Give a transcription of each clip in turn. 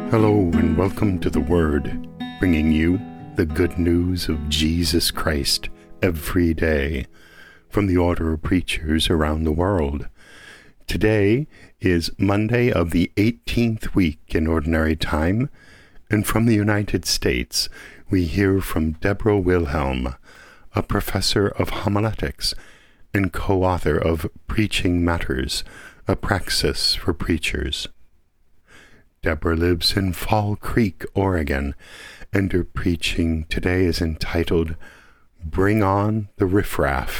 Hello and welcome to The Word, bringing you the good news of Jesus Christ every day from the Order of Preachers around the world. Today is Monday of the 18th week in Ordinary Time, and from the United States we hear from Deborah Wilhelm, a professor of homiletics and co-author of Preaching Matters, a praxis for preachers. Deborah lives in Fall Creek, Oregon, and her preaching today is entitled, Bring On the Riffraff.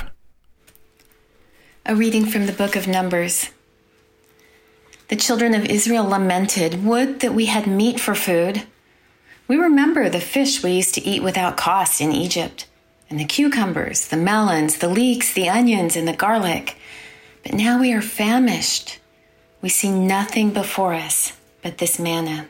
A reading from the book of Numbers. The children of Israel lamented, "Would that we had meat for food. We remember the fish we used to eat without cost in Egypt, and the cucumbers, the melons, the leeks, the onions, and the garlic. But now we are famished. We see nothing before us but this manna."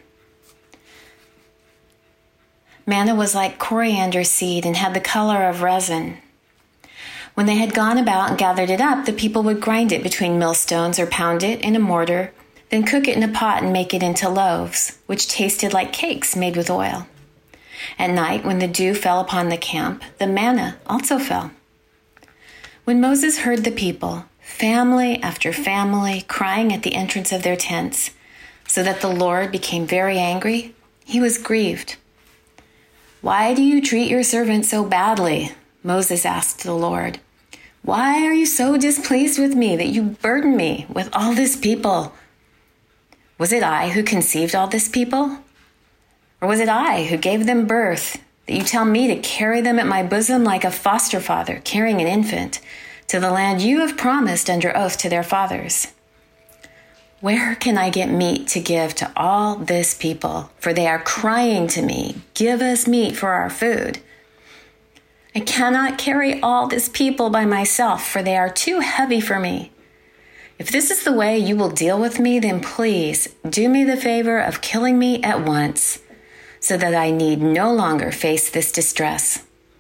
Manna was like coriander seed and had the color of resin. When they had gone about and gathered it up, the people would grind it between millstones or pound it in a mortar, then cook it in a pot and make it into loaves, which tasted like cakes made with oil. At night, when the dew fell upon the camp, the manna also fell. When Moses heard the people, family after family, crying at the entrance of their tents, so that the Lord became very angry, he was grieved. "Why do you treat your servant so badly?" Moses asked the Lord. "Why are you so displeased with me that you burden me with all this people? Was it I who conceived all this people? Or was it I who gave them birth, that you tell me to carry them at my bosom like a foster father carrying an infant to the land you have promised under oath to their fathers? Where can I get meat to give to all this people? For they are crying to me, 'Give us meat for our food.' I cannot carry all this people by myself, for they are too heavy for me. If this is the way you will deal with me, then please do me the favor of killing me at once, so that I need no longer face this distress."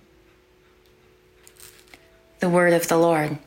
The word of the Lord.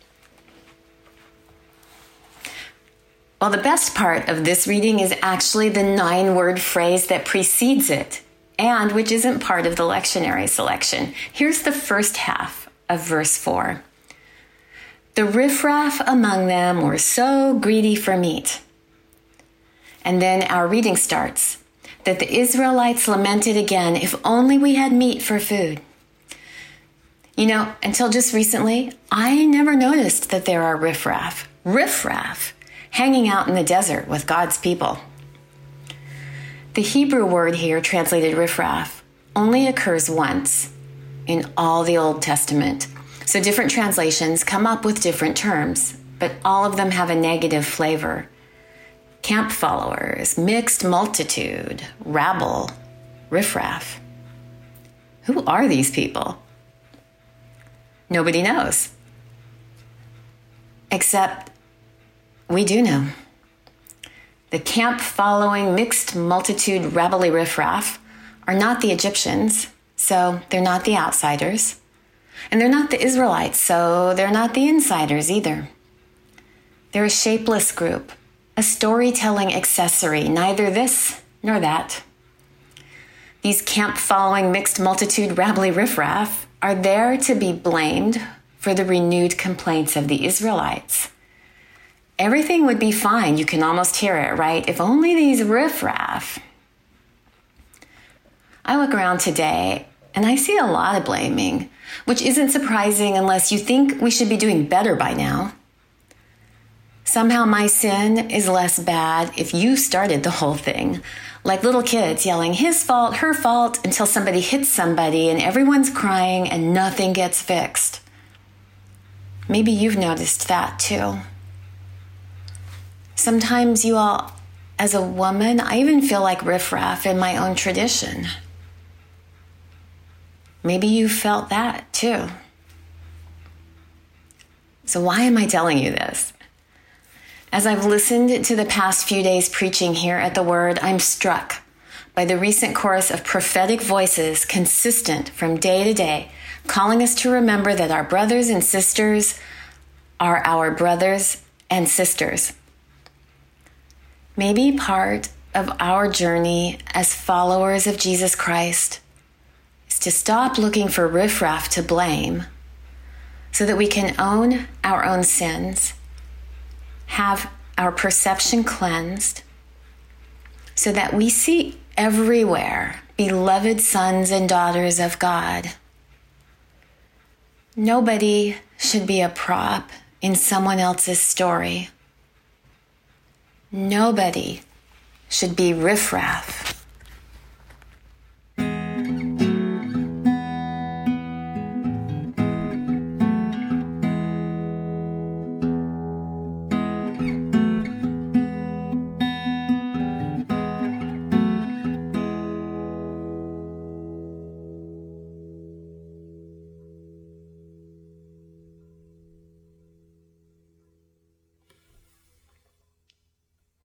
Well, the best part of this reading is actually the 9-word phrase that precedes it, and which isn't part of the lectionary selection. Here's the first half of verse 4. "The riffraff among them were so greedy for meat." And then our reading starts, that the Israelites lamented again, "If only we had meat for food." You know, until just recently, I never noticed that there are riffraff hanging out in the desert with God's people. The Hebrew word here, translated riffraff, only occurs once in all the Old Testament. So different translations come up with different terms, but all of them have a negative flavor. Camp followers, mixed multitude, rabble, riffraff. Who are these people? Nobody knows. Except we do know. The camp-following, mixed multitude, rabbly riffraff are not the Egyptians, so they're not the outsiders. And they're not the Israelites, so they're not the insiders either. They're a shapeless group, a storytelling accessory, neither this nor that. These camp-following, mixed multitude, rabbly riffraff are there to be blamed for the renewed complaints of the Israelites. Everything would be fine, you can almost hear it, right? If only these riffraff. I look around today and I see a lot of blaming, which isn't surprising unless you think we should be doing better by now. Somehow my sin is less bad if you started the whole thing, like little kids yelling his fault, her fault, until somebody hits somebody and everyone's crying and nothing gets fixed. Maybe you've noticed that too. Sometimes you all, as a woman, I even feel like riffraff in my own tradition. Maybe you felt that too. So why am I telling you this? As I've listened to the past few days preaching here at The Word, I'm struck by the recent chorus of prophetic voices consistent from day to day, calling us to remember that our brothers and sisters are our brothers and sisters. Maybe part of our journey as followers of Jesus Christ is to stop looking for riffraff to blame so that we can own our own sins, have our perception cleansed, so that we see everywhere beloved sons and daughters of God. Nobody should be a prop in someone else's story. Nobody should be riffraff